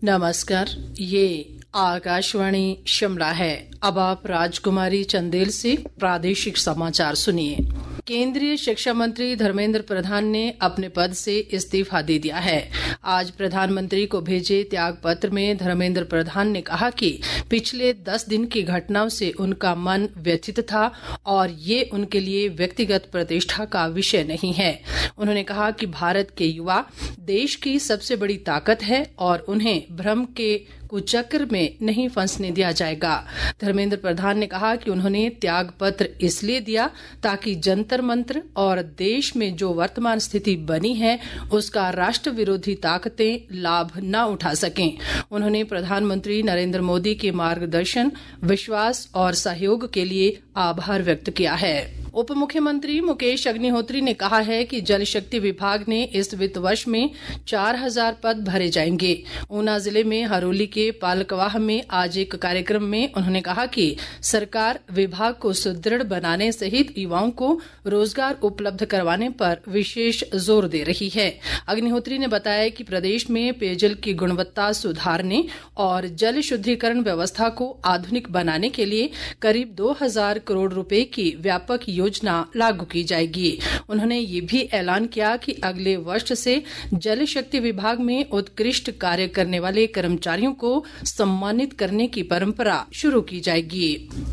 नमस्कार, ये आकाशवाणी शिमला है। अब आप राजकुमारी चंदेल से प्रादेशिक समाचार सुनिए। केंद्रीय शिक्षा मंत्री धर्मेंद्र प्रधान ने अपने पद से इस्तीफा दे दिया है। आज प्रधानमंत्री को भेजे त्याग पत्र में धर्मेंद्र प्रधान ने कहा कि पिछले 10 दिन की घटनाओं से उनका मन व्यथित था और ये उनके लिए व्यक्तिगत प्रतिष्ठा का विषय नहीं है। उन्होंने कहा कि भारत के युवा देश की सबसे बड़ी ताकत है और उन्हें भ्रम के कुचक्र में नहीं फंसने दिया जाएगा। धर्मेंद्र प्रधान ने कहा कि उन्होंने त्याग पत्र इसलिए दिया ताकि जंतर मंत्र और देश में जो वर्तमान स्थिति बनी है उसका राष्ट्र विरोधी ताकतें लाभ न उठा सकें। उन्होंने प्रधानमंत्री नरेंद्र मोदी के मार्गदर्शन, विश्वास और सहयोग के लिए आभार व्यक्त किया है। उप मुख्यमंत्री मुकेश अग्निहोत्री ने कहा है कि जल शक्ति विभाग ने इस वित्त वर्ष में 4000 पद भरे जाएंगे। ऊना जिले में हरोली के पालकवाह में आज एक कार्यक्रम में उन्होंने कहा कि सरकार विभाग को सुदृढ़ बनाने सहित युवाओं को रोजगार उपलब्ध करवाने पर विशेष जोर दे रही है। अग्निहोत्री ने बताया कि प्रदेश में पेयजल की गुणवत्ता सुधारने और जल शुद्धिकरण व्यवस्था को आधुनिक बनाने के लिए करीब 2000 करोड़ रुपए की व्यापक योजना लागू की जाएगी। उन्होंने ये भी ऐलान किया कि अगले वर्ष से जल शक्ति विभाग में उत्कृष्ट कार्य करने वाले कर्मचारियों को सम्मानित करने की परंपरा शुरू की जाएगी।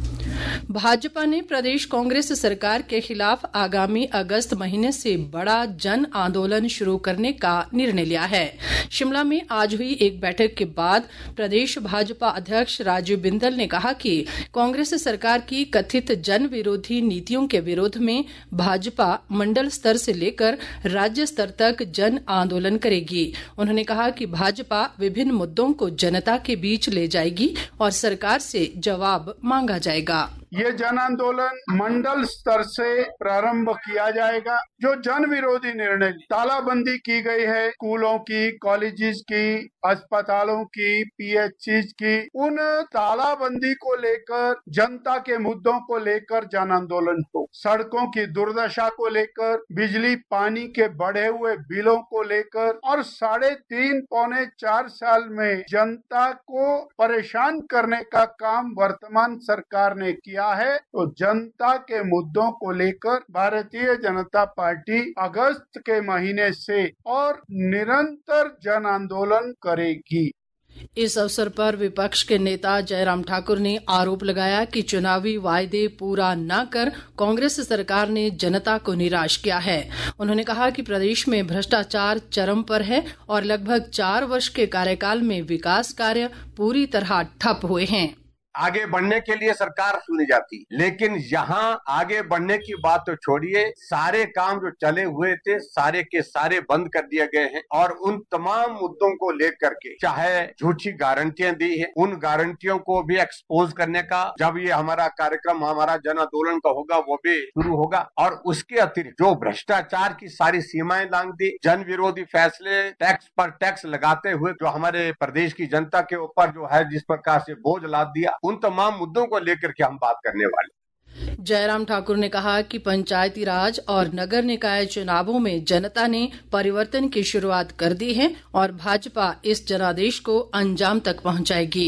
भाजपा ने प्रदेश कांग्रेस सरकार के खिलाफ आगामी अगस्त महीने से बड़ा जन आंदोलन शुरू करने का निर्णय लिया है। शिमला में आज हुई एक बैठक के बाद प्रदेश भाजपा अध्यक्ष राजीव बिंदल ने कहा कि कांग्रेस सरकार की कथित जन विरोधी नीतियों के विरोध में भाजपा मंडल स्तर से लेकर राज्य स्तर तक जन आंदोलन करेगी। उन्होंने कहा कि भाजपा विभिन्न मुद्दों को जनता के बीच ले जाएगी और सरकार से जवाब मांगा जाएगा। ये जन आंदोलन मंडल स्तर से प्रारंभ किया जाएगा। जो जन विरोधी निर्णय तालाबंदी की गई है, स्कूलों की, कॉलेजेस की, अस्पतालों की, पीएचसीज की, उन तालाबंदी को लेकर, जनता के मुद्दों को लेकर जन आंदोलन हो। सड़कों की दुर्दशा को लेकर, बिजली पानी के बढ़े हुए बिलों को लेकर और 3.5 पौने 4 साल में जनता को परेशान करने का काम वर्तमान सरकार ने किया है। तो जनता के मुद्दों को लेकर भारतीय जनता पार्टी अगस्त के महीने से और निरंतर जन आंदोलन करेगी। इस अवसर पर विपक्ष के नेता जयराम ठाकुर ने आरोप लगाया कि चुनावी वायदे पूरा न कर कांग्रेस सरकार ने जनता को निराश किया है। उन्होंने कहा कि प्रदेश में भ्रष्टाचार चरम पर है और लगभग 4 वर्ष के कार्यकाल में विकास कार्य पूरी तरह ठप हुए हैं। आगे बढ़ने के लिए सरकार सुनी जाती, लेकिन यहाँ आगे बढ़ने की बात तो छोड़िए, सारे काम जो चले हुए थे सारे के सारे बंद कर दिए गए हैं और उन तमाम मुद्दों को लेकर के चाहे झूठी गारंटियां दी है, उन गारंटियों को भी एक्सपोज करने का जब ये हमारा कार्यक्रम, हमारा जन आंदोलन का होगा, वो भी शुरू होगा। और उसके अतिरिक्त जो भ्रष्टाचार की सारी सीमाएं लांघ दी, जन विरोधी फैसले, टैक्स पर टैक्स लगाते हुए जो हमारे प्रदेश की जनता के ऊपर जो है जिस प्रकार से बोझ लाद दिया, उन तमाम मुद्दों को लेकर के हम बात करने वाले। जयराम ठाकुर ने कहा कि पंचायती राज और नगर निकाय चुनावों में जनता ने परिवर्तन की शुरुआत कर दी है और भाजपा इस जनादेश को अंजाम तक पहुंचाएगी।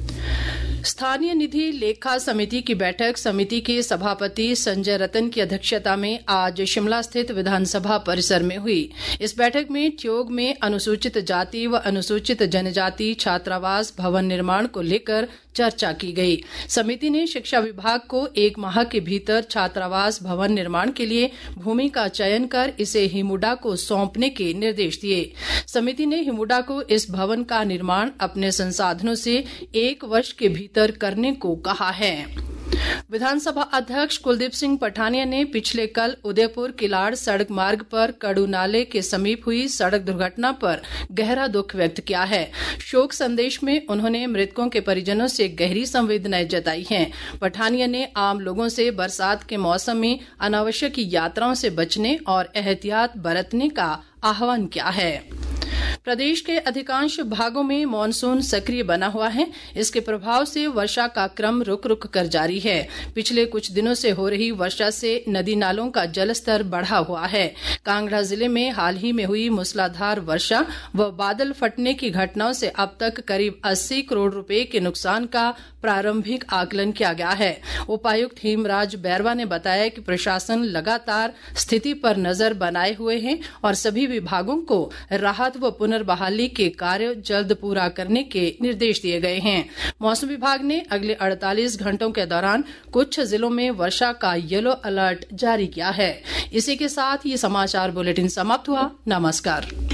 स्थानीय निधि लेखा समिति की बैठक समिति के सभापति संजय रतन की अध्यक्षता में आज शिमला स्थित विधानसभा परिसर में हुई। इस बैठक में ठियोग में अनुसूचित जाति व अनुसूचित जनजाति छात्रावास भवन निर्माण को लेकर चर्चा की गई। समिति ने शिक्षा विभाग को 1 माह के भीतर छात्रावास भवन निर्माण के लिए भूमि का चयन कर इसे हिमुडा को सौंपने के निर्देश दिए। समिति ने हिमुडा को इस भवन का निर्माण अपने संसाधनों से 1 वर्ष के भीतर करने को कहा है। विधानसभा अध्यक्ष कुलदीप सिंह पठानिया ने पिछले कल उदयपुर किलाड़ सड़क मार्ग पर कड़ू नाले के समीप हुई सड़क दुर्घटना पर गहरा दुख व्यक्त किया है। शोक संदेश में उन्होंने मृतकों के परिजनों से गहरी संवेदनाएं जताई हैं। पठानिया ने आम लोगों से बरसात के मौसम में अनावश्यक यात्राओं से बचने और एहतियात बरतने का आह्वान किया है। प्रदेश के अधिकांश भागों में मॉनसून सक्रिय बना हुआ है। इसके प्रभाव से वर्षा का क्रम रुक रुक कर जारी है। पिछले कुछ दिनों से हो रही वर्षा से नदी नालों का जलस्तर बढ़ा हुआ है। कांगड़ा जिले में हाल ही में हुई मूसलाधार वर्षा व बादल फटने की घटनाओं से अब तक करीब 80 करोड़ रुपए के नुकसान का प्रारंभिक आकलन किया गया है। उपायुक्त हेमराज बैरवा ने बताया कि प्रशासन लगातार स्थिति पर नजर बनाए हुए हैं और सभी विभागों को राहत व पुनर्बहाली के कार्य जल्द पूरा करने के निर्देश दिए गए हैं। मौसम विभाग ने अगले 48 घंटों के दौरान कुछ जिलों में वर्षा का येलो अलर्ट जारी किया है। इसी के साथ ये समाचार बुलेटिन समाप्त हुआ। नमस्कार।